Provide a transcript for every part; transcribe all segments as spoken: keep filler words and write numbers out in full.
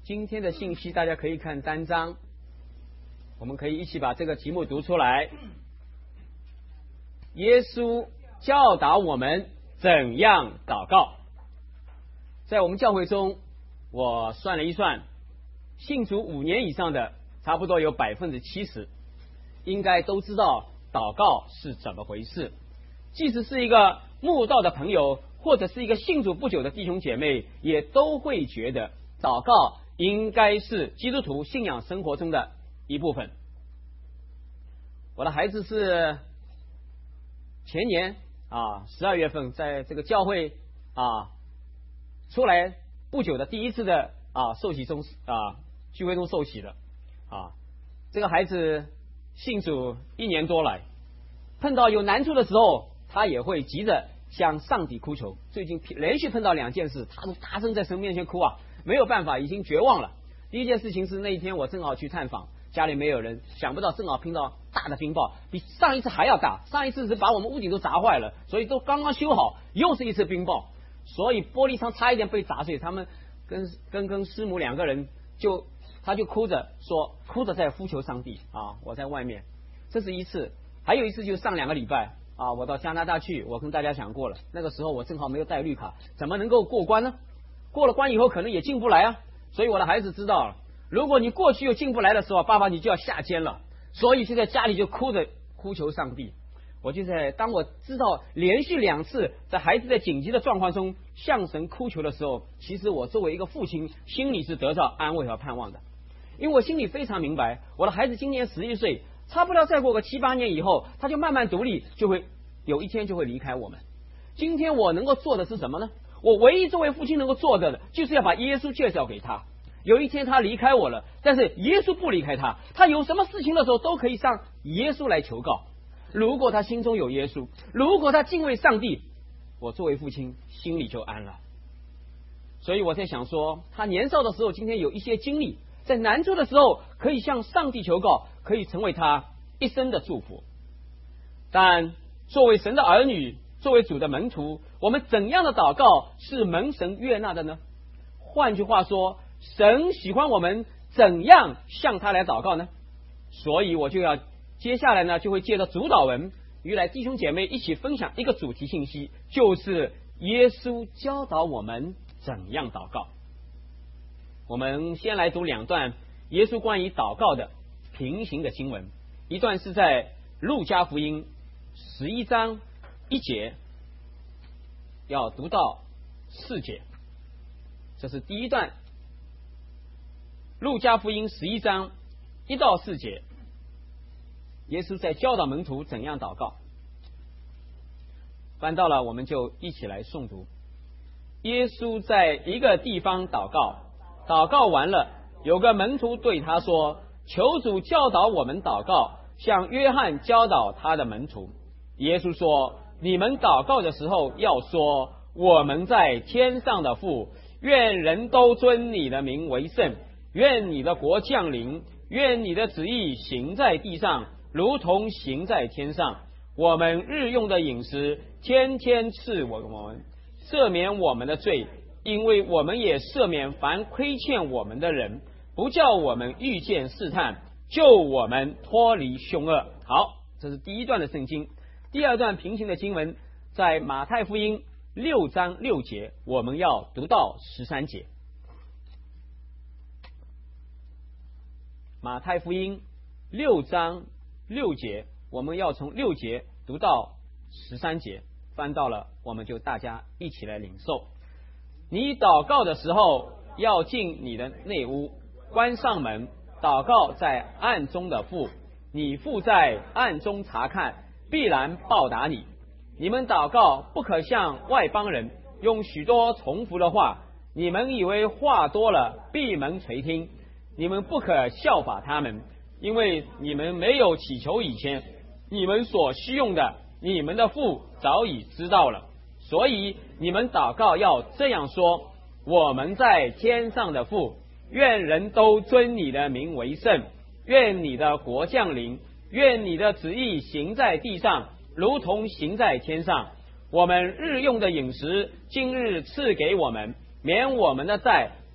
今天的信息大家可以看单章，我们可以一起把这个题目读出来。耶稣教导我们怎样祷告。在我们教会中，我算了一算，信主五年以上的差不多有百分之七十，应该都知道祷告是怎么回事。即使是一个慕道的朋友，或者是一个信主不久的弟兄姐妹，也都会觉得祷告应该是基督徒信仰生活中的一部分。我的孩子是前年啊十二月份在这个教会啊出来不久的第一次的啊受洗中啊聚会中受洗的啊。这个孩子信主一年多来，碰到有难处的时候，他也会急着向上帝哭求。最近连续碰到两件事，他都大声在神面前哭啊，没有办法，已经绝望了。第一件事情是那一天我正好去探访，家里没有人，想不到正好碰到大的冰雹，比上一次还要大。上一次是把我们屋顶都砸坏了，所以都刚刚修好，又是一次冰雹，所以玻璃窗差一点被砸碎。他们跟跟跟师母两个人就他就哭着说，哭着在呼求上帝啊！我在外面，这是一次。还有一次就是上两个礼拜啊，我到加拿大去，我跟大家讲过了，那个时候我正好没有带绿卡，怎么能够过关呢？过了关以后可能也进不来啊。所以我的孩子知道了，如果你过去又进不来的时候，爸爸你就要下监了。所以就在家里就哭着呼求上帝。我就在当我知道连续两次在孩子在紧急的状况中向神哭求的时候，其实我作为一个父亲心里是得到安慰和盼望的。因为我心里非常明白，我的孩子今年十一岁，差不多再过个七八年以后，他就慢慢独立，就会有一天就会离开我们。今天我能够做的是什么呢？我唯一作为父亲能够做的，就是要把耶稣介绍给他。有一天他离开我了，但是耶稣不离开他，他有什么事情的时候都可以上耶稣来求告。如果他心中有耶稣，如果他敬畏上帝，我作为父亲心里就安了。所以我在想说，他年少的时候今天有一些经历，在难处的时候可以向上帝求告，可以成为他一生的祝福。但作为神的儿女，作为主的门徒，我们怎样的祷告是蒙神悦纳的呢？换句话说，神喜欢我们怎样向他来祷告呢？所以我就要接下来呢，就会借着主导文与来弟兄姐妹一起分享一个主题信息，就是耶稣教导我们怎样祷告。我们先来读两段耶稣关于祷告的平行的经文，一段是在路加福音十一章一节，要读到四节。这是第一段，路加福音十一章一到四节，耶稣在教导门徒怎样祷告。翻到了，我们就一起来诵读。耶稣在一个地方祷告，祷告完了，有个门徒对他说，求主教导我们祷告，像约翰教导他的门徒。耶稣说，你们祷告的时候要说，我们在天上的父，愿人都尊你的名为圣，愿你的国降临，愿你的旨意行在地上，如同行在天上。我们日用的饮食天天赐我们，赦免我们的罪，因为我们也赦免凡亏欠我们的人，不叫我们遇见试探，救我们脱离凶恶。好，这是第一段的圣经。第二段平行的经文在马太福音六章六节，我们要读到十三节。马太福音六章六节，我们要从六节读到十三节。翻到了，我们就大家一起来领受。你祷告的时候，要进你的内屋，关上门，祷告在暗中的父，你父在暗中查看，必然报答你。你们祷告不可像外邦人，用许多重复的话，你们以为话多了闭门垂听。你们不可效法他们，因为你们没有祈求以前，你们所需用的，你们的父早已知道了。所以你们祷告要这样说，我们在天上的父，愿人都尊你的名为圣，愿你的国降临，愿你的旨意行在地上，如同行在天上。我们日用的饮食今日赐给我们，免我们的债，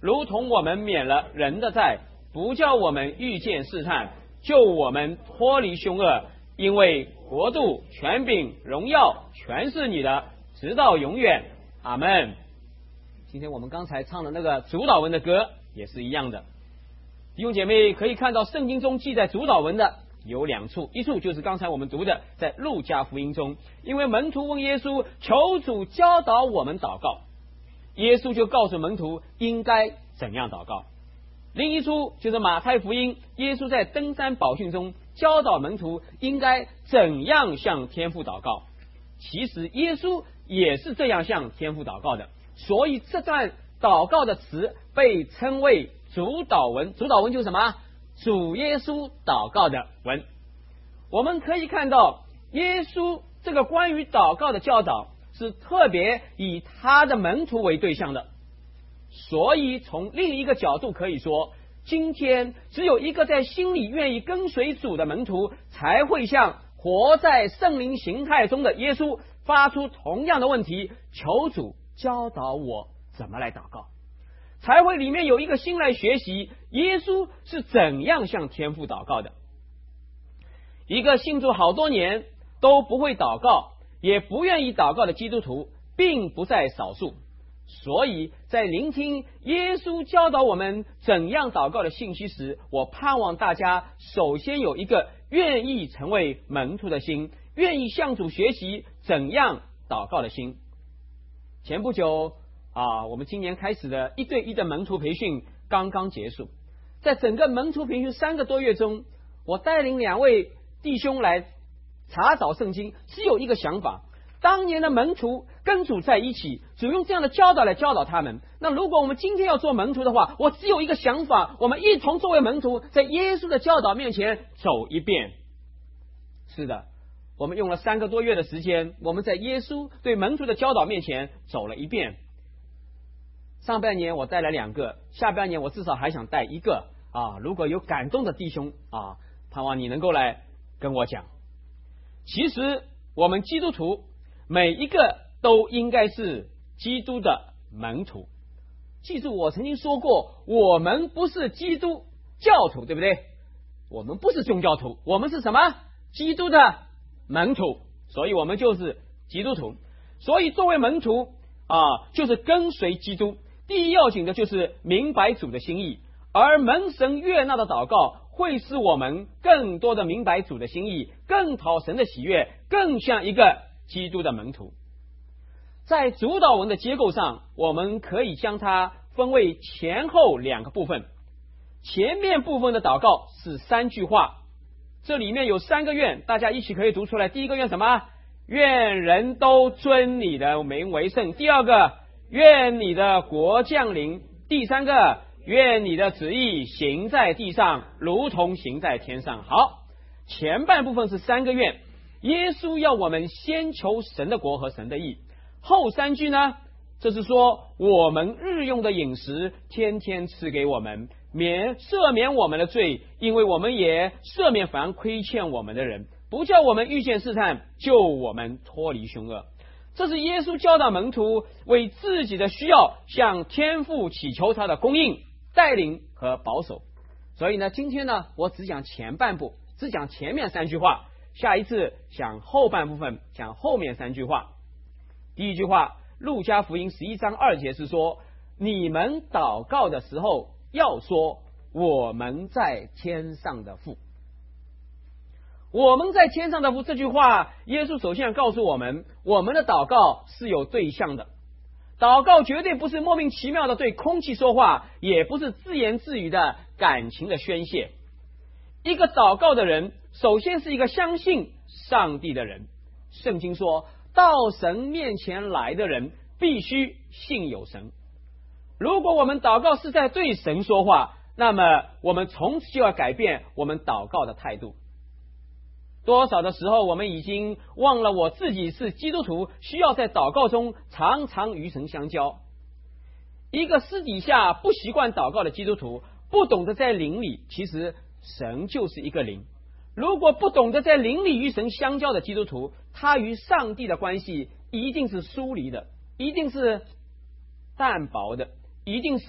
如同我们免了人的债，不叫我们遇见试探，救我们脱离凶恶。因为国度、权柄、荣耀全是你的，直到永远。阿们。今天我们刚才唱的那个主导文的歌也是一样的。弟兄姐妹可以看到，圣经中记载主导文的有两处，一处就是刚才我们读的在路加福音中，因为门徒问耶稣，求主教导我们祷告，耶稣就告诉门徒应该怎样祷告。另一处就是马太福音，耶稣在登山宝训中教导门徒应该怎样向天父祷告。其实耶稣也是这样向天父祷告的，所以这段祷告的词被称为主导文。主导文就是什么？主耶稣祷告的文。我们可以看到，耶稣这个关于祷告的教导是特别以他的门徒为对象的。所以从另一个角度可以说，今天只有一个在心里愿意跟随主的门徒，才会向活在圣灵形态中的耶稣发出同样的问题，求主教导我怎么来祷告，才会里面有一个心来学习耶稣是怎样向天父祷告的。一个信主好多年都不会祷告，也不愿意祷告的基督徒并不在少数。所以在聆听耶稣教导我们怎样祷告的信息时，我盼望大家首先有一个愿意成为门徒的心，愿意向主学习怎样祷告的心。前不久啊，我们今年开始的一对一的门徒培训刚刚结束，在整个门徒培训三个多月中，我带领两位弟兄来查找圣经，只有一个想法，当年的门徒跟主在一起，主用这样的教导来教导他们。那如果我们今天要做门徒的话，我只有一个想法，我们一同作为门徒，在耶稣的教导面前走一遍。是的，我们用了三个多月的时间，我们在耶稣对门徒的教导面前走了一遍。上半年我带了两个，下半年我至少还想带一个啊！如果有感动的弟兄啊，盼望你能够来跟我讲。其实我们基督徒每一个都应该是基督的门徒。记住我曾经说过，我们不是基督教徒，对不对？我们不是宗教徒，我们是什么？基督的门徒。所以我们就是基督徒。所以作为门徒啊，就是跟随基督。第一要紧的就是明白主的心意，而蒙神悦纳的祷告会使我们更多的明白主的心意，更讨神的喜悦，更像一个基督的门徒。在主导文的结构上，我们可以将它分为前后两个部分。前面部分的祷告是三句话，这里面有三个愿，大家一起可以读出来。第一个愿什么？愿人都尊你的名为圣。第二个，愿你的国降临。第三个，愿你的旨意行在地上，如同行在天上。好，前半部分是三个愿，耶稣要我们先求神的国和神的义。后三句呢，这是说我们日用的饮食天天赐给我们，免赦免我们的罪，因为我们也赦免凡亏欠我们的人，不叫我们遇见试探，救我们脱离凶恶。这是耶稣教导门徒为自己的需要向天父祈求他的供应、带领和保守。所以呢，今天呢，我只讲前半部，只讲前面三句话，下一次讲后半部分，讲后面三句话。第一句话，路加福音十一章二节是说，你们祷告的时候要说，我们在天上的父。我们在天上的父这句话，耶稣首先告诉我们，我们的祷告是有对象的。祷告绝对不是莫名其妙的对空气说话，也不是自言自语的感情的宣泄。一个祷告的人，首先是一个相信上帝的人。圣经说，到神面前来的人必须信有神。如果我们祷告是在对神说话，那么我们从此就要改变我们祷告的态度。多少的时候我们已经忘了我自己是基督徒，需要在祷告中常常与神相交。一个私底下不习惯祷告的基督徒，不懂得在灵里，其实神就是一个灵。如果不懂得在灵里与神相交的基督徒，他与上帝的关系一定是疏离的，一定是淡薄的，一定是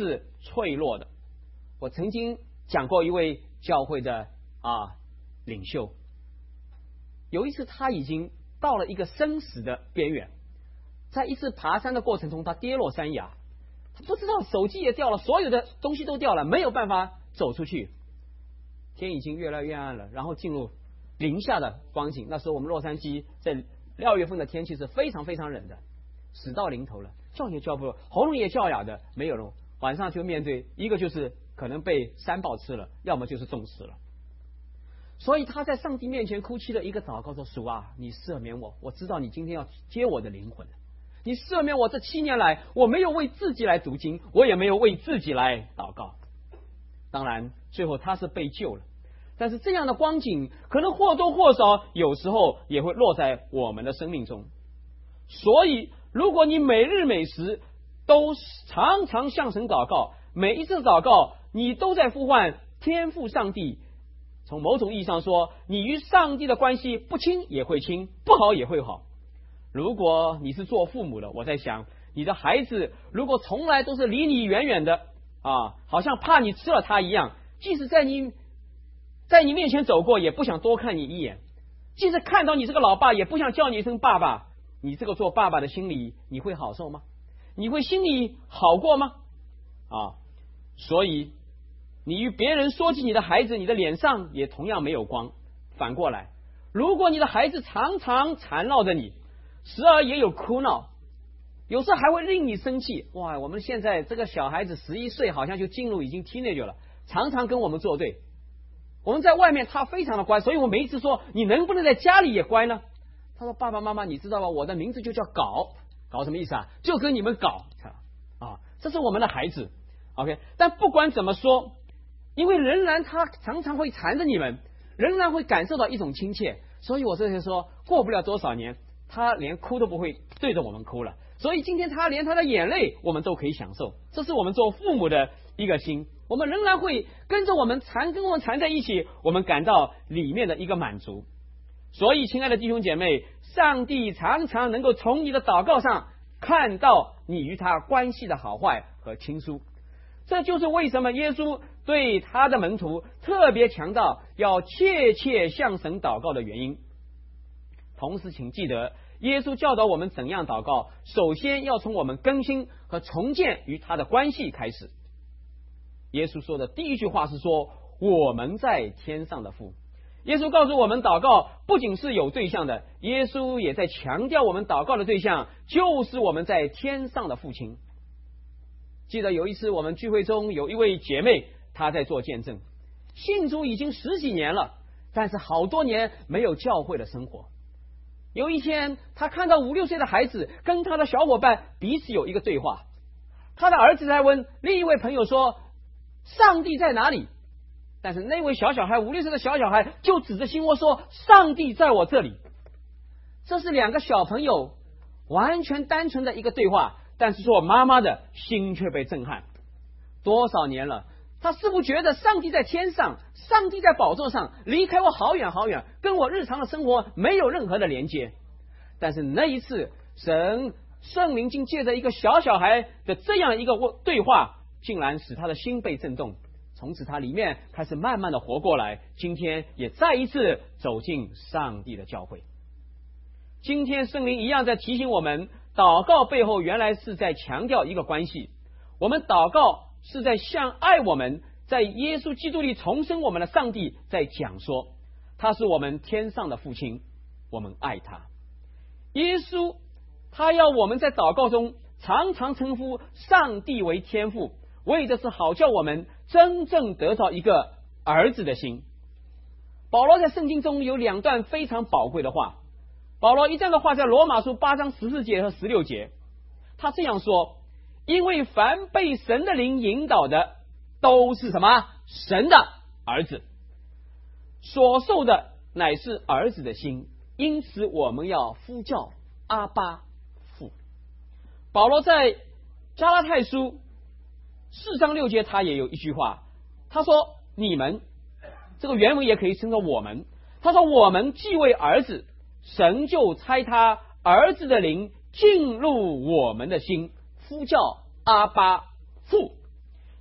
脆弱的。我曾经讲过一位教会的啊领袖，有一次他已经到了一个生死的边缘，在一次爬山的过程中，他跌落山崖，他不知道手机也掉了，所有的东西都掉了，没有办法走出去。天已经越来越暗了，然后进入零下的光景。那时候我们洛杉矶在六月份的天气是非常非常冷的，死到临头了，叫也叫不了，喉咙也叫哑的，没有了。晚上就面对一个就是可能被山豹吃了，要么就是冻死了。所以他在上帝面前哭泣了一个祷告，说：主啊，你赦免我，我知道你今天要接我的灵魂，你赦免我这七年来我没有为自己来读经，我也没有为自己来祷告。当然最后他是被救了，但是这样的光景可能或多或少有时候也会落在我们的生命中。所以如果你每日每时都常常向神祷告，每一次祷告你都在呼唤天父上帝，从某种意义上说，你与上帝的关系不亲也会亲，不好也会好。如果你是做父母的，我在想你的孩子如果从来都是离你远远的啊，好像怕你吃了他一样，即使在你在你面前走过也不想多看你一眼，即使看到你这个老爸也不想叫你一声爸爸，你这个做爸爸的心里你会好受吗？你会心里好过吗？啊，所以你与别人说起你的孩子，你的脸上也同样没有光。反过来，如果你的孩子常常缠绕着你，时而也有哭闹，有时还会令你生气。哇，我们现在这个小孩子十一岁好像就进入已经 teenager 了，常常跟我们作对。我们在外面他非常的乖，所以我每一次说你能不能在家里也乖呢？他说爸爸妈妈你知道吗，我的名字就叫搞。搞什么意思啊？就跟你们搞啊，这是我们的孩子。 OK， 但不管怎么说，因为仍然他常常会缠着你们，仍然会感受到一种亲切，所以我这些说过不了多少年他连哭都不会对着我们哭了。所以今天他连他的眼泪我们都可以享受，这是我们做父母的一个心，我们仍然会跟着我们缠跟我们缠在一起，我们感到里面的一个满足。所以亲爱的弟兄姐妹，上帝常常能够从你的祷告上看到你与他关系的好坏和亲疏。这就是为什么耶稣对他的门徒特别强调要切切向神祷告的原因。同时请记得，耶稣教导我们怎样祷告，首先要从我们更新和重建与他的关系开始。耶稣说的第一句话是说，我们在天上的父。耶稣告诉我们，祷告不仅是有对象的，耶稣也在强调我们祷告的对象就是我们在天上的父亲。记得有一次我们聚会中有一位姐妹，她在做见证，信主已经十几年了，但是好多年没有教会的生活。有一天她看到五六岁的孩子跟他的小伙伴彼此有一个对话，他的儿子在问另一位朋友说，上帝在哪里？但是那位小小孩五六岁的小小孩就指着心窝说，上帝在我这里。这是两个小朋友完全单纯的一个对话，但是做妈妈的心却被震撼。多少年了，他似乎觉得上帝在天上，上帝在宝座上，离开我好远好远，跟我日常的生活没有任何的连接。但是那一次神圣灵竟借着一个小小孩的这样一个对话，竟然使他的心被震动，从此他里面开始慢慢的活过来，今天也再一次走进上帝的教会。今天圣灵一样在提醒我们，祷告背后原来是在强调一个关系，我们祷告是在向爱我们在耶稣基督里重生我们的上帝在讲说，他是我们天上的父亲，我们爱他。耶稣他要我们在祷告中常常称呼上帝为天父，为的是好叫我们真正得到一个儿子的心。保罗在圣经中有两段非常宝贵的话，保罗一段的话在罗马书八章十四节和十六节，他这样说，因为凡被神的灵引导的都是什么？神的儿子，所受的乃是儿子的心，因此我们要呼叫阿爸父。保罗在加拉太书四章六节他也有一句话，他说你们，这个原文也可以称作我们，他说我们既为儿子，神就差他儿子的灵进入我们的心，呼叫阿爸父。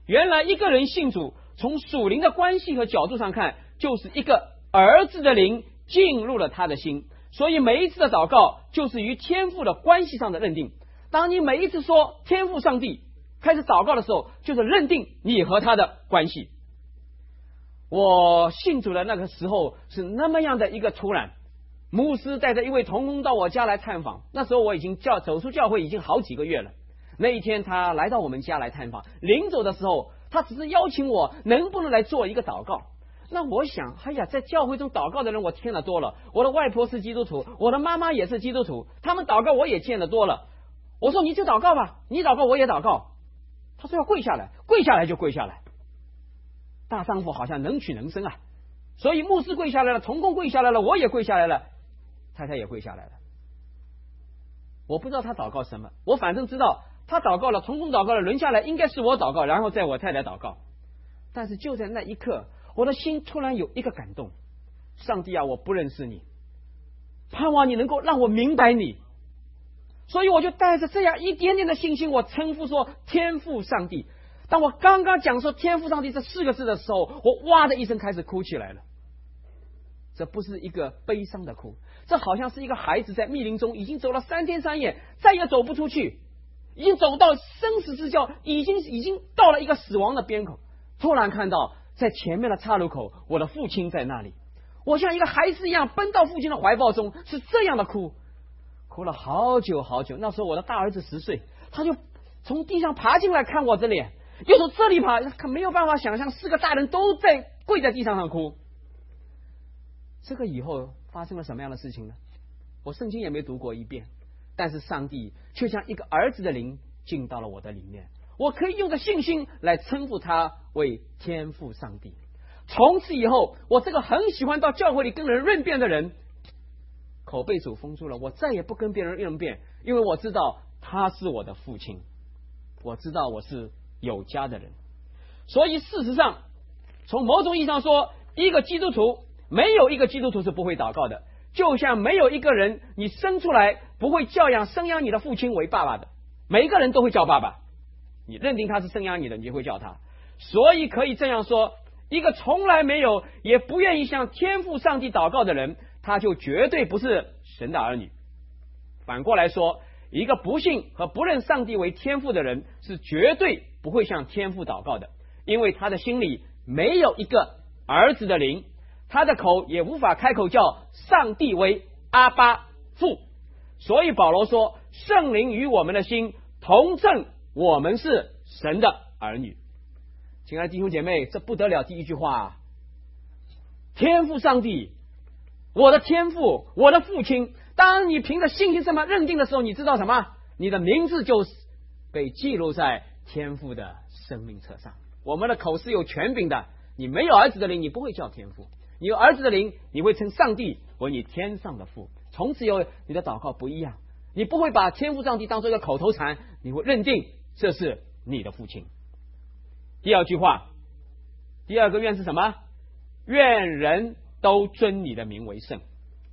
原来一个人信主，从属灵的关系和角度上看，就是一个儿子的灵进入了他的心。所以每一次的祷告就是与天父的关系上的认定。当你每一次说天父上帝开始祷告的时候，就是认定你和他的关系。我信主的那个时候是那么样的一个突然，牧师带着一位同工到我家来探访，那时候我已经教走出教会已经好几个月了。那一天他来到我们家来探访，临走的时候他只是邀请我能不能来做一个祷告。那我想，哎呀，在教会中祷告的人我听得多了，我的外婆是基督徒，我的妈妈也是基督徒，他们祷告我也见得多了。我说你就祷告吧，你祷告我也祷告。他说要跪下来，跪下来就跪下来。大丈夫好像能屈能伸啊，所以牧师跪下来了，同工跪下来了，我也跪下来了，太太也跪下来了。我不知道他祷告什么，我反正知道他祷告了，同工祷告了，轮下来应该是我祷告，然后再我太太祷告。但是就在那一刻，我的心突然有一个感动，上帝啊，我不认识你，盼望你能够让我明白你。所以我就带着这样一点点的信心，我称呼说天父上帝。当我刚刚讲说天父上帝这四个字的时候，我哇的一声开始哭起来了。这不是一个悲伤的哭，这好像是一个孩子在密林中已经走了三天三夜，再也走不出去，已经走到生死之交，已经已经到了一个死亡的边口。突然看到在前面的岔路口，我的父亲在那里，我像一个孩子一样奔到父亲的怀抱中，是这样的哭，哭了好久好久。那时候我的大儿子十岁，他就从地上爬进来看我的脸，又从这里爬，他没有办法想象四个大人都在跪在地上上哭。这个以后发生了什么样的事情呢？我圣经也没读过一遍，但是上帝却像一个儿子的灵进到了我的里面，我可以用着信心来称呼他为天父上帝。从此以后，我这个很喜欢到教会里跟人论辩的人，口被主封住了，我再也不跟别人论辩，因为我知道他是我的父亲，我知道我是有家的人。所以事实上，从某种意义上说，一个基督徒没有一个基督徒是不会祷告的，就像没有一个人你生出来不会教养生养你的父亲为爸爸的，每一个人都会叫爸爸，你认定他是生养你的，你就会叫他。所以可以这样说，一个从来没有也不愿意向天父上帝祷告的人，他就绝对不是神的儿女。反过来说，一个不信和不认上帝为天父的人，是绝对不会向天父祷告的，因为他的心里没有一个儿子的灵，他的口也无法开口叫上帝为阿爸父。所以保罗说，圣灵与我们的心同证我们是神的儿女。亲爱的弟兄姐妹，这不得了，第一句话，天父上帝，我的天父，我的父亲。当你凭着信心这么认定的时候，你知道什么？你的名字就被记录在天父的生命册上。我们的口是有权柄的，你没有儿子的灵，你不会叫天父；你有儿子的灵，你会称上帝为你天上的父。从此以后，你的祷告不一样，你不会把天父上帝当作一个口头禅，你会认定这是你的父亲。第二句话，第二个愿是什么？愿人都尊你的名为圣。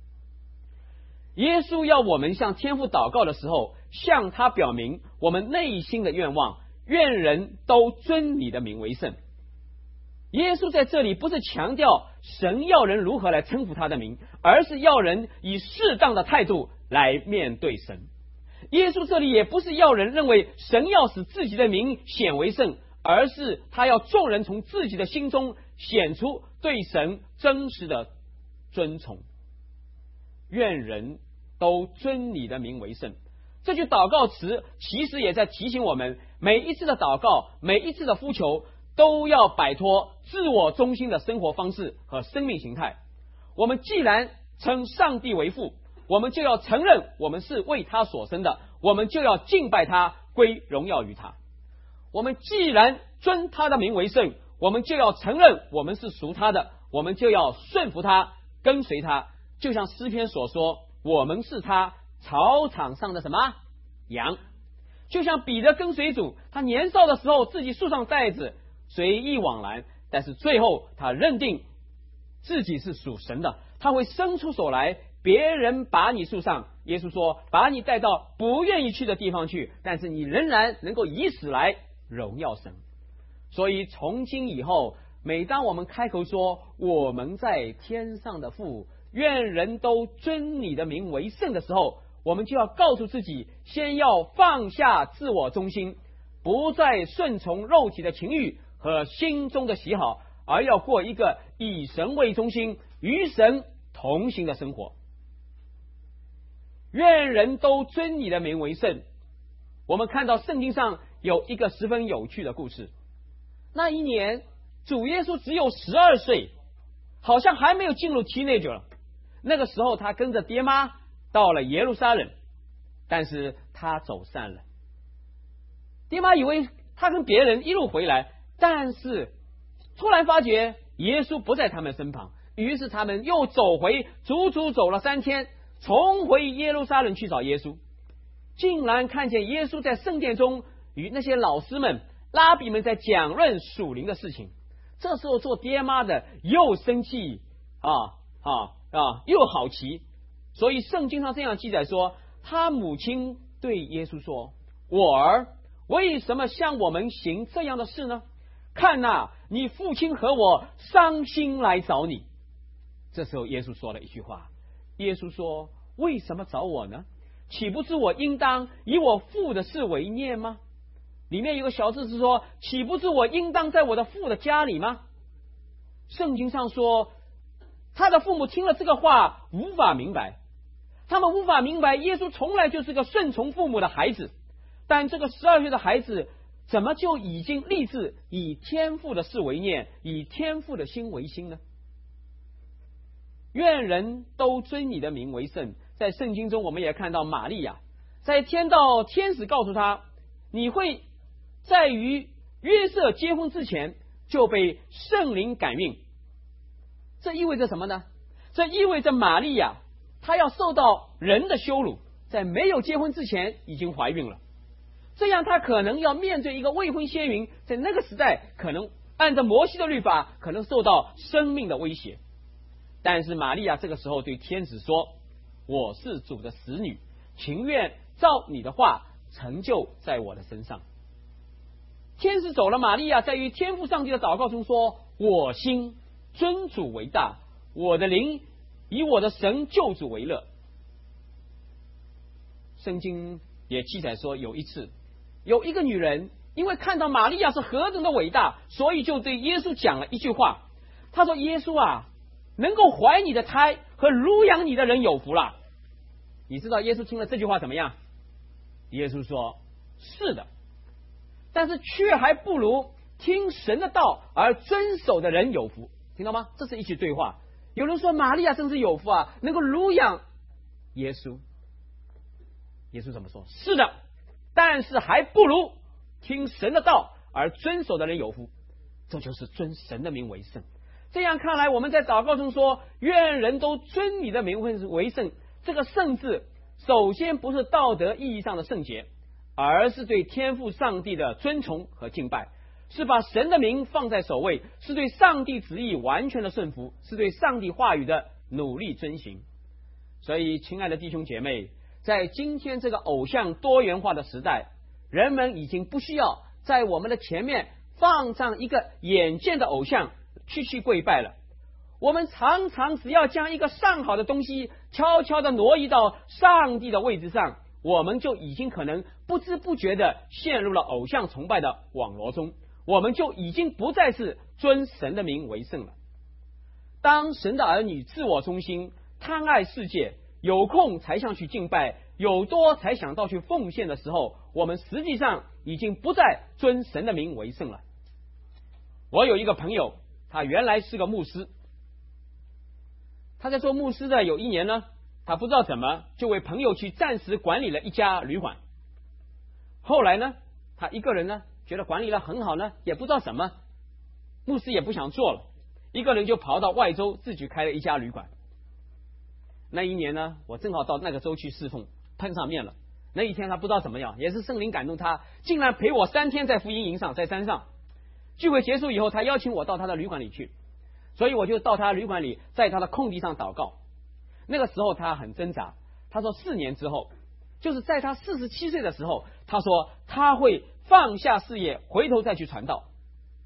耶稣要我们向天父祷告的时候，向他表明我们内心的愿望，愿人都尊你的名为圣。耶稣在这里不是强调神要人如何来称呼他的名，而是要人以适当的态度来面对神。耶稣这里也不是要人认为神要使自己的名显为圣，而是他要众人从自己的心中显出对神真实的尊崇。愿人都尊你的名为圣，这句祷告词其实也在提醒我们，每一次的祷告，每一次的呼求，都要摆脱自我中心的生活方式和生命形态。我们既然称上帝为父，我们就要承认我们是为他所生的，我们就要敬拜他，归荣耀于他。我们既然尊他的名为圣，我们就要承认我们是属他的，我们就要顺服他，跟随他。就像诗篇所说，我们是他草场上的什么羊。就像彼得跟随主，他年少的时候自己束上带子，随意往来，但是最后他认定自己是属神的，他会伸出手来，别人把你束上，耶稣说把你带到不愿意去的地方去，但是你仍然能够以死来荣耀神。 所以从今以后，每当我们开口说我们在天上的父，愿人都尊你的名为圣的时候，我们就要告诉自己，先要放下自我中心，不再顺从肉体的情欲和心中的喜好，而要过一个以神为中心、与神同行的生活。愿人都尊你的名为圣。我们看到圣经上有一个十分有趣的故事。那一年主耶稣只有十二岁，好像还没有进入 teenager 了。那个时候他跟着爹妈到了耶路撒冷，但是他走散了。爹妈以为他跟别人一路回来，但是突然发觉耶稣不在他们身旁，于是他们又走回，足足走了三天，重回耶路撒冷去找耶稣。竟然看见耶稣在圣殿中与那些老师们、拉比们在讲论属灵的事情。这时候做爹妈的又生气啊啊啊，又好奇。所以圣经上这样记载说，他母亲对耶稣说：我儿，为什么向我们行这样的事呢？看哪，你父亲和我伤心来找你。这时候耶稣说了一句话，耶稣说：为什么找我呢？岂不是我应当以我父的事为念吗？里面有个小字是说，岂不是我应当在我的父的家里吗？圣经上说，他的父母听了这个话无法明白，他们无法明白耶稣从来就是个顺从父母的孩子，但这个十二岁的孩子怎么就已经立志以天父的事为念，以天父的心为心呢？愿人都尊你的名为圣。在圣经中我们也看到玛利亚在天道天使告诉他，你会在与约瑟结婚之前就被圣灵感孕。这意味着什么呢？这意味着玛利亚她要受到人的羞辱，在没有结婚之前已经怀孕了，这样她可能要面对一个未婚先孕，在那个时代可能按照摩西的律法可能受到生命的威胁。但是玛利亚这个时候对天使说，我是主的使女，情愿照你的话成就在我的身上。天使走了，玛利亚在与天父上帝的祷告中说，我心尊主为大，我的灵以我的神救主为乐。圣经也记载说，有一次有一个女人因为看到玛利亚是何等的伟大，所以就对耶稣讲了一句话。他说，耶稣啊，能够怀你的胎和乳养你的人有福了。你知道耶稣听了这句话怎么样？耶稣说，是的，但是却还不如听神的道而遵守的人有福。听到吗？这是一句对话。有人说玛利亚真是有福啊，能够乳养耶稣。耶稣怎么说？是的，但是还不如听神的道而遵守的人有福。这就是尊神的名为圣。这样看来，我们在祷告中说，愿人都尊你的名为圣，这个圣字首先不是道德意义上的圣洁，而是对天父上帝的尊崇和敬拜，是把神的名放在首位，是对上帝旨意完全的顺服，是对上帝话语的努力遵行。所以亲爱的弟兄姐妹，在今天这个偶像多元化的时代，人们已经不需要在我们的前面放上一个眼见的偶像去去跪拜了。我们常常只要将一个上好的东西悄悄的挪移到上帝的位置上，我们就已经可能不知不觉的陷入了偶像崇拜的网罗中，我们就已经不再是尊神的名为圣了。当神的儿女自我中心，贪爱世界，有空才想去敬拜，有多才想到去奉献的时候，我们实际上已经不再尊神的名为圣了。我有一个朋友，他原来是个牧师，他在做牧师的有一年呢，他不知道怎么就为朋友去暂时管理了一家旅馆。后来呢，他一个人呢觉得管理了很好呢，也不知道什么，牧师也不想做了，一个人就跑到外州自己开了一家旅馆。那一年呢，我正好到那个州去侍奉，碰上面了。那一天他不知道怎么样，也是圣灵感动他，竟然陪我三天在福音营上，在山上。聚会结束以后，他邀请我到他的旅馆里去，所以我就到他旅馆里，在他的空地上祷告。那个时候他很挣扎，他说四年之后，就是在他四十七岁的时候，他说他会放下事业，回头再去传道。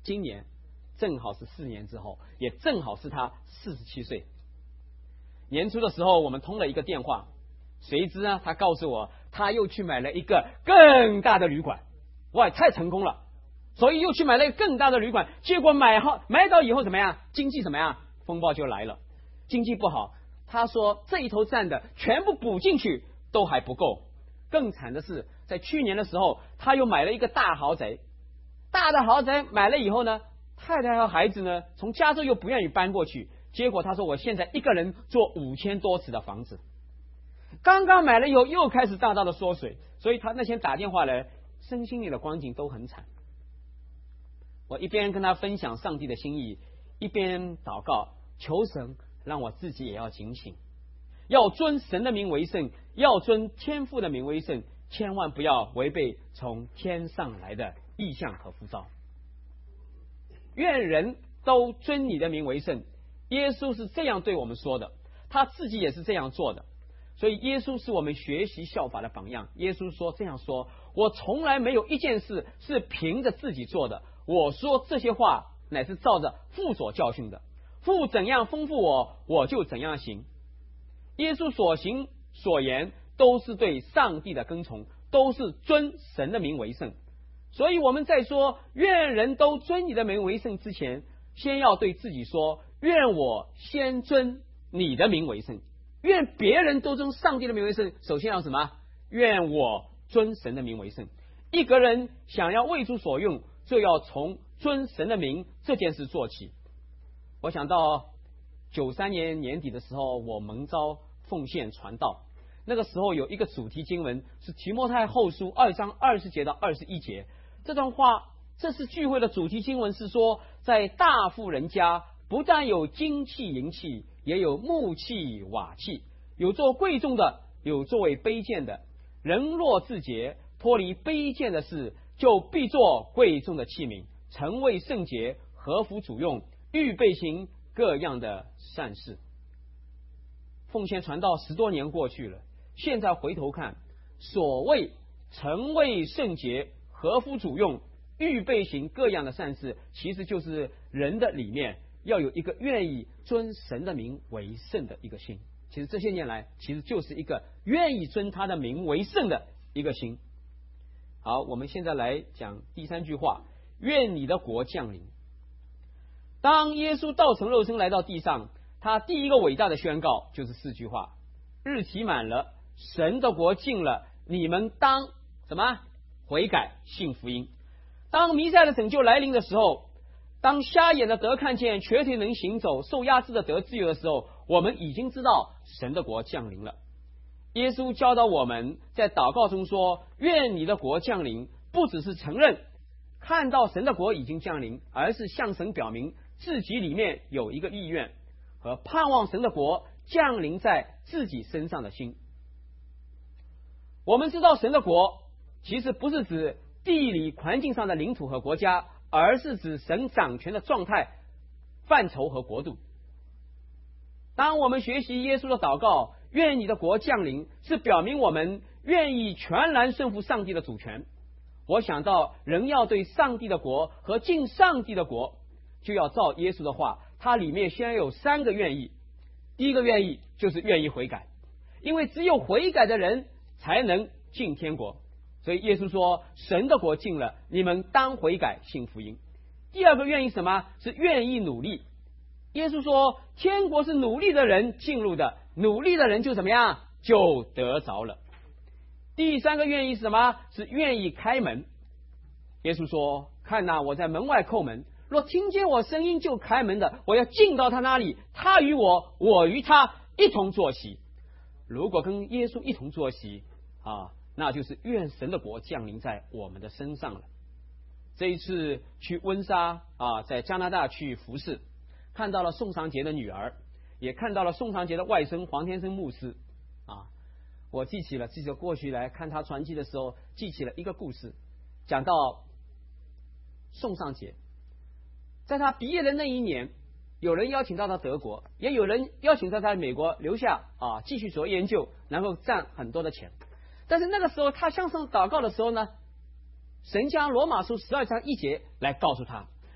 今年正好是四年之后，也正好是他四十七岁。年初的时候，我们通了一个电话，谁知呢，他告诉我他又去买了一个更大的旅馆，哇，太成功了，所以又去买了一个更大的旅馆。结果买好买到以后怎么样？经济怎么样？风暴就来了，经济不好。他说这一头占的全部补进去都还不够，更惨的是，在去年的时候，他又买了一个大豪宅。大的豪宅买了以后呢，太太和孩子呢，从加州又不愿意搬过去。结果他说，我现在一个人做五千多尺的房子，刚刚买了以后又开始大大的缩水，所以他那天打电话来，身心里的光景都很惨。我一边跟他分享上帝的心意，一边祷告，求神让我自己也要警醒，要尊神的名为圣，要尊天父的名为圣，千万不要违背从天上来的意象和呼召。愿人都尊你的名为圣，耶稣是这样对我们说的，他自己也是这样做的，所以耶稣是我们学习效法的榜样。耶稣说这样说，我从来没有一件事是凭着自己做的，我说这些话乃是照着父所教训的，父怎样吩咐我，我就怎样行。耶稣所行所言都是对上帝的跟从，都是尊神的名为圣。所以我们在说愿人都尊你的名为圣之前，先要对自己说，愿我先尊你的名为圣。愿别人都尊上帝的名为圣，首先要什么？愿我尊神的名为圣。一个人想要为主所用，就要从尊神的名这件事做起。我想到九三年年底的时候，我蒙召奉献传道，那个时候有一个主题经文是提摩太后书二章二十节到二十一节。这段话，这次聚会的主题经文是说，在大富人家不但有金器银器，也有木器瓦器，有做贵重的，有作为卑贱的。人若自洁，脱离卑贱的事，就必做贵重的器皿，成为圣洁，合乎主用，预备行各样的善事。奉献传道十多年过去了，现在回头看，所谓成为圣洁，合乎主用，预备行各样的善事，其实就是人的里面要有一个愿意尊神的名为圣的一个心。其实这些年来，其实就是一个愿意尊他的名为圣的一个心。好，我们现在来讲第三句话，愿你的国降临。当耶稣道成肉身来到地上，他第一个伟大的宣告就是四句话：日期满了，神的国近了，你们当什么？悔改，信福音。当弥赛的拯救来临的时候，当瞎眼的得看见，瘸腿能行走，受压制的得自由的时候，我们已经知道神的国降临了。耶稣教导我们在祷告中说，愿你的国降临，不只是承认看到神的国已经降临，而是向神表明自己里面有一个意愿和盼望神的国降临在自己身上的心。我们知道神的国其实不是指地理环境上的领土和国家，而是指神掌权的状态、范畴和国度。当我们学习耶稣的祷告，愿你的国降临，是表明我们愿意全然顺服上帝的主权。我想到人要对上帝的国和敬上帝的国，就要照耶稣的话，它里面先有三个愿意。第一个愿意就是愿意悔改，因为只有悔改的人才能进天国。所以耶稣说，神的国近了，你们当悔改，信福音。第二个愿意什么？是愿意努力。耶稣说，天国是努力的人进入的，努力的人就怎么样？就得着了。第三个愿意是什么？是愿意开门。耶稣说，看哪，我在门外叩门，若听见我声音就开门的，我要进到他那里，他与我，我与他一同坐席。如果跟耶稣一同坐席啊，那就是愿神的国降临在我们的身上了。这一次去温莎啊，在加拿大去服侍，看到了宋长杰的女儿，也看到了宋长杰的外甥黄天生牧师啊。我记起了，记者过去来看他传记的时候，记起了一个故事，讲到宋长杰在他毕业的那一年，有人邀请到他德国，也有人邀请他在美国留下啊，继续做研究，然后赚很多的钱。但是那个时候他向上祷告的时候呢，神将罗马书十二章一节来告诉他，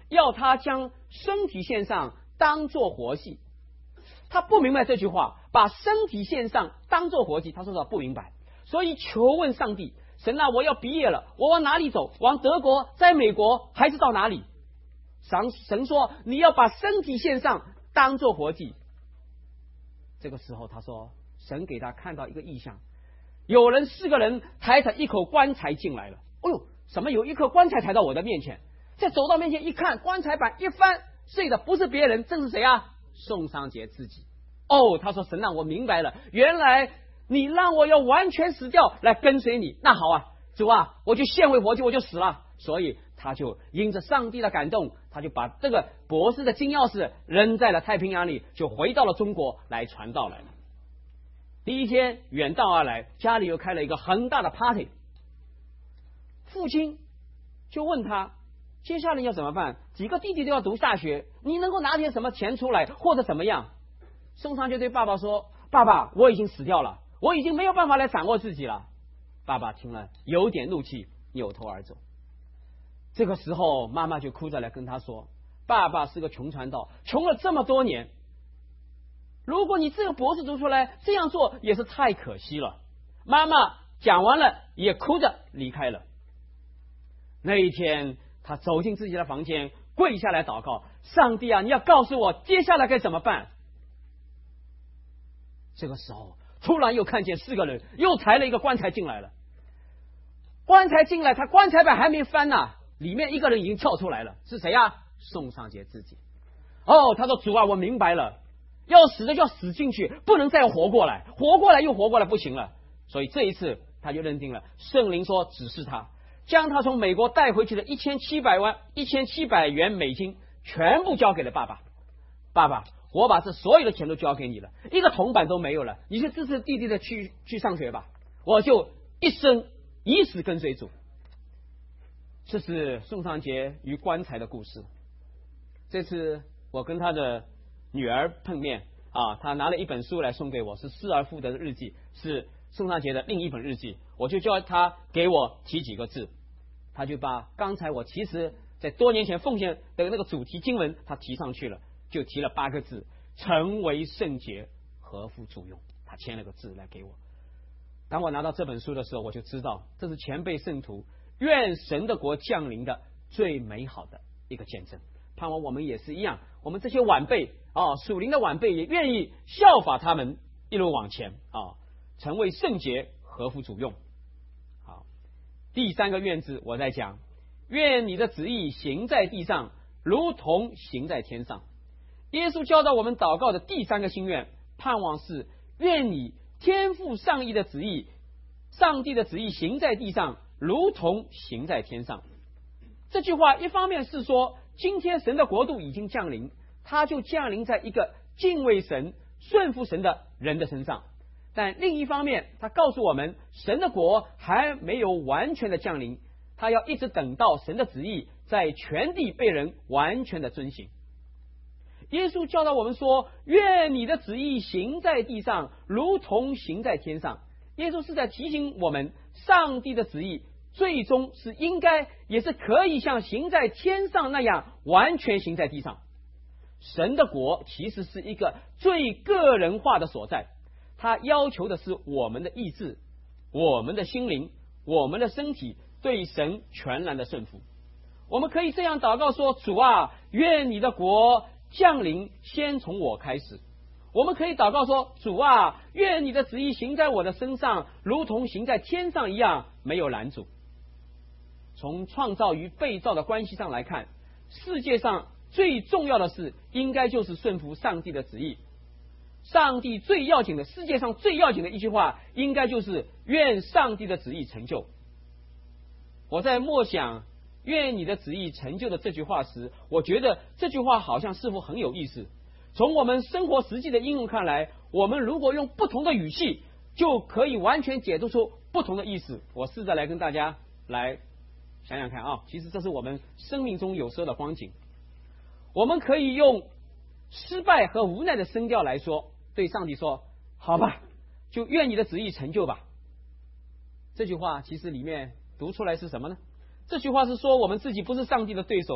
要他将身体献上，当作活祭。他不明白这句话，把身体献上当作活祭，他说他不明白，所以求问上帝，神啊，我要毕业了，我往哪里走？往德国，在美国，还是到哪里？神神说你要把身体献上当作活祭。这个时候他说，神给他看到一个异象，有人四个人抬着一口棺材进来了。哎呦，什么有一颗棺材抬到我的面前？再走到面前一看，棺材板一翻，睡的不是别人，正是谁啊？宋尚节自己。哦，他说神让我明白了，原来你让我要完全死掉来跟随你。那好啊，主啊，我就献为活祭，我就死了。所以他就因着上帝的感动，他就把这个博士的金钥匙扔在了太平洋里，就回到了中国来传道来了。第一天远道而来，家里又开了一个很大的 party， 父亲就问他接下来要怎么办，几个弟弟都要读大学，你能够拿点什么钱出来或者怎么样？宋尚节对爸爸说，爸爸，我已经死掉了，我已经没有办法来掌握自己了。爸爸听了有点怒气，扭头而走。这个时候妈妈就哭着来跟他说，爸爸是个穷传道，穷了这么多年，如果你这个博士读出来，这样做也是太可惜了。妈妈讲完了也哭着离开了。那一天他走进自己的房间，跪下来祷告，上帝啊，你要告诉我接下来该怎么办。这个时候突然又看见四个人又抬了一个棺材进来了。棺材进来，他棺材板还没翻呢、啊，里面一个人已经跳出来了，是谁啊？宋尚节自己。哦，他说主啊，我明白了，要死的就要死进去，不能再活过来，活过来又活过来不行了。所以这一次他就认定了，圣灵说指示他将他从美国带回去的一千七百万一千七百元美金全部交给了爸爸。爸爸，我把这所有的钱都交给你了，一个铜板都没有了，你就支持弟弟的去去上学吧，我就一生以死跟随主。这是宋尚节与棺材的故事。这次我跟他的女儿碰面啊，他拿了一本书来送给我，是失而复得的日记，是宋尚节的另一本日记。我就叫他给我提几个字，他就把刚才我其实在多年前奉献的那个主题经文他提上去了，就提了八个字，成为圣洁，合乎主用。他签了个字来给我。当我拿到这本书的时候，我就知道这是前辈圣徒愿神的国降临的最美好的一个见证。盼望我们也是一样，我们这些晚辈啊，属灵的晚辈也愿意效法他们，一路往前啊，成为圣洁，合乎主用。好，第三个愿字我在讲，愿你的旨意行在地上，如同行在天上。耶稣教导我们祷告的第三个心愿，盼望是愿你天父上帝的旨意，上帝的旨意行在地上，如同行在天上。这句话一方面是说，今天神的国度已经降临，它就降临在一个敬畏神、顺服神的人的身上。但另一方面，他告诉我们，神的国还没有完全的降临，他要一直等到神的旨意在全地被人完全的遵行。耶稣教导我们说，愿你的旨意行在地上，如同行在天上。耶稣是在提醒我们，上帝的旨意最终是应该也是可以像行在天上那样完全行在地上。神的国其实是一个最个人化的所在，它要求的是我们的意志、我们的心灵、我们的身体对神全然的顺服。我们可以这样祷告说，主啊，愿你的国降临先从我开始。我们可以祷告说，主啊，愿你的旨意行在我的身上，如同行在天上一样，没有拦阻。从创造与被造的关系上来看，世界上最重要的事应该就是顺服上帝的旨意。上帝最要紧的，世界上最要紧的一句话，应该就是愿上帝的旨意成就。我在默想愿你的旨意成就的这句话时，我觉得这句话好像似乎很有意思。从我们生活实际的应用看来，我们如果用不同的语气，就可以完全解读出不同的意思。我试着来跟大家来想想看啊，其实这是我们生命中有时候的光景。我们可以用失败和无奈的声调来说，对上帝说，好吧，就愿你的旨意成就吧。这句话其实里面读出来是什么呢？这句话是说我们自己不是上帝的对手，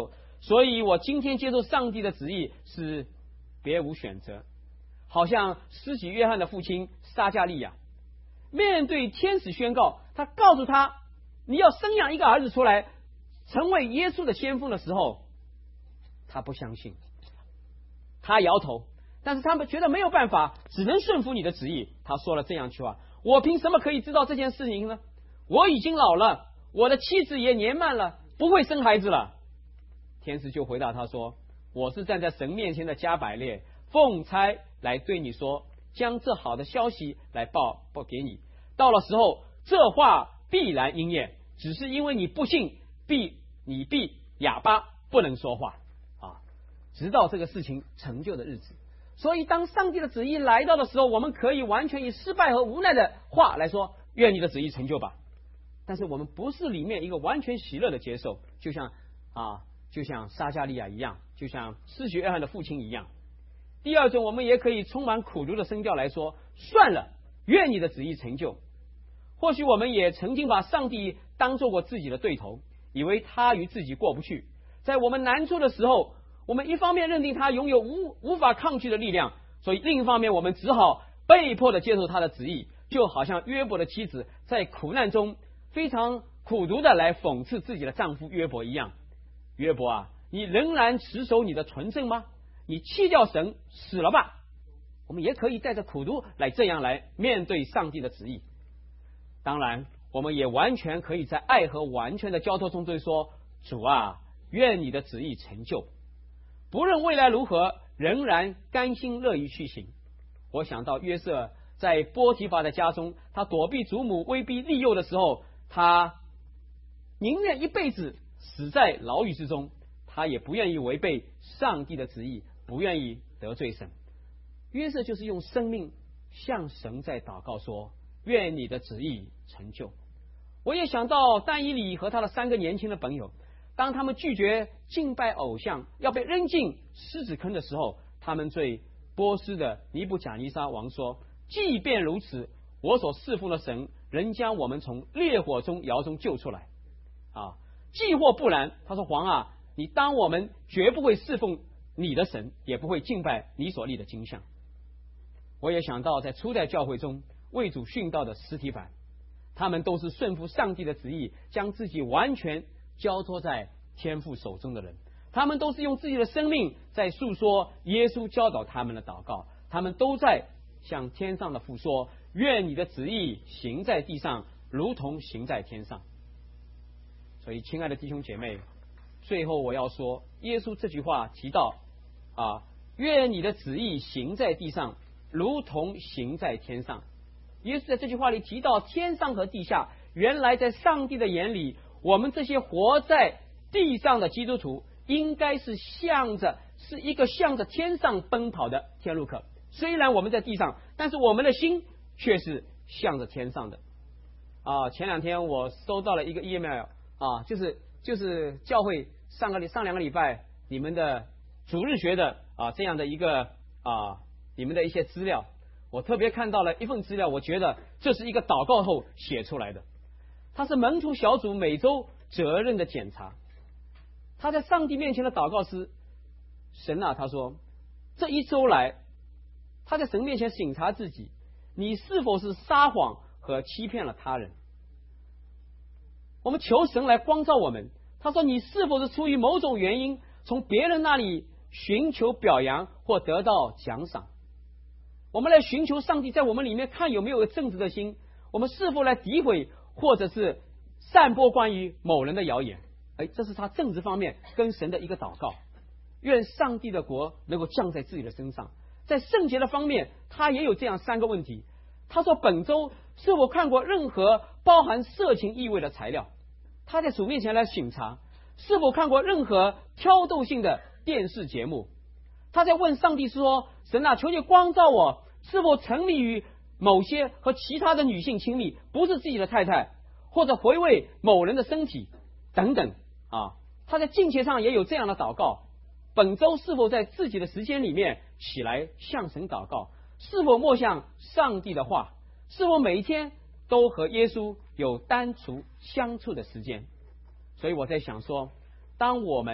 所以我今天接受上帝的旨意是别无选择。好像施洗约翰的父亲撒迦利亚，面对天使宣告，他告诉他你要生养一个儿子出来，成为耶稣的先锋的时候，他不相信，他摇头，但是他们觉得没有办法，只能顺服你的旨意。他说了这样一句话：我凭什么可以知道这件事情呢？我已经老了，我的妻子也年迈了，不会生孩子了。天使就回答他说：我是站在神面前的加百列，奉差来对你说，将这好的消息来报报给你。到了时候，这话必然应验，只是因为你不信，必你必哑巴，不能说话啊，直到这个事情成就的日子。所以当上帝的旨意来到的时候，我们可以完全以失败和无奈的话来说，愿你的旨意成就吧。但是我们不是里面一个完全喜乐的接受，就像啊，就像撒迦利亚一样，就像施洗约翰的父亲一样。第二种，我们也可以充满苦读的声调来说，算了，愿你的旨意成就。或许我们也曾经把上帝当作过自己的对头，以为他与自己过不去。在我们难处的时候，我们一方面认定他拥有无无法抗拒的力量，所以另一方面我们只好被迫的接受他的旨意，就好像约伯的妻子在苦难中非常苦读的来讽刺自己的丈夫约伯一样。约伯啊，你仍然持守你的纯正吗？你弃掉神死了吧？我们也可以带着苦读来这样来面对上帝的旨意。当然我们也完全可以在爱和完全的交托中对说，主啊，愿你的旨意成就，不论未来如何，仍然甘心乐意去行。我想到约瑟在波提乏的家中，他躲避祖母威逼利诱的时候，他宁愿一辈子死在牢狱之中，他也不愿意违背上帝的旨意，不愿意得罪神。约瑟就是用生命向神在祷告说，愿你的旨意成就。我也想到但以理和他的三个年轻的朋友，当他们拒绝敬拜偶像，要被扔进狮子坑的时候，他们对波斯的尼布甲尼撒王说，即便如此，我所侍奉的神仍将我们从烈火中窑中救出来啊！既或不然，他说，王啊，你当我们绝不会侍奉你的神，也不会敬拜你所立的金像。我也想到在初代教会中为主殉道的司提反，他们都是顺服上帝的旨意，将自己完全交托在天父手中的人。他们都是用自己的生命在诉说耶稣教导他们的祷告，他们都在向天上的父说，愿你的旨意行在地上，如同行在天上。所以亲爱的弟兄姐妹，最后我要说，耶稣这句话提到啊，愿你的旨意行在地上，如同行在天上。耶稣在这句话里提到天上和地下，原来在上帝的眼里，我们这些活在地上的基督徒应该是向着是一个向着天上奔跑的天路客。虽然我们在地上，但是我们的心却是向着天上的啊。前两天我收到了一个 email 啊，就是就是教会上个上两个礼拜你们的主日学的啊这样的一个啊你们的一些资料，我特别看到了一份资料，我觉得这是一个祷告后写出来的。他是门徒小组每周责任的检查，他在上帝面前的祷告是，神啊，他说这一周来他在神面前省察自己，你是否是撒谎和欺骗了他人。我们求神来光照我们，他说你是否是出于某种原因从别人那里寻求表扬或得到奖赏。我们来寻求上帝在我们里面看有没有正直的心，我们是否来诋毁或者是散播关于某人的谣言。哎，这是他政治方面跟神的一个祷告，愿上帝的国能够降在自己的身上。在圣洁的方面，他也有这样三个问题。他说本周是否看过任何包含色情意味的材料，他在主面前来审查，是否看过任何挑逗性的电视节目。他在问上帝说，神啊，求你光照我，是否沉迷于某些和其他的女性亲密，不是自己的太太，或者回味某人的身体等等啊。他在敬虔上也有这样的祷告，本周是否在自己的时间里面起来向神祷告，是否默想上帝的话，是否每一天都和耶稣有单独相处的时间。所以我在想说，当我们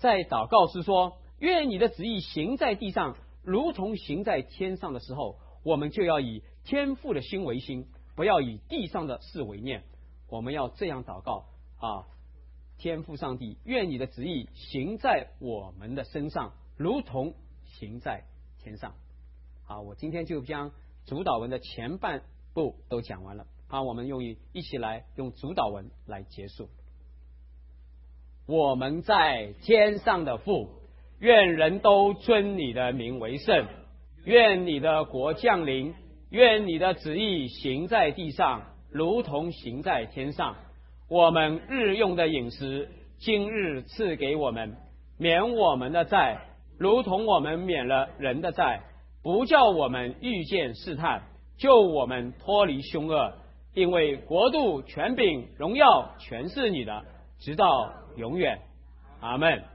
在祷告时说，愿你的旨意行在地上，如同行在天上的时候，我们就要以天父的心为心，不要以地上的事为念。我们要这样祷告啊，天父上帝，愿你的旨意行在我们的身上，如同行在天上。好，我今天就将主祷文的前半部都讲完了。好，我们用一一起来用主祷文来结束。我们在天上的父，愿人都尊你的名为圣，愿你的国降临，愿你的旨意行在地上，如同行在天上。我们日用的饮食，今日赐给我们，免我们的债，如同我们免了人的债，不叫我们遇见试探，救我们脱离凶恶。因为国度、权柄、荣耀全是你的，直到永远。阿们。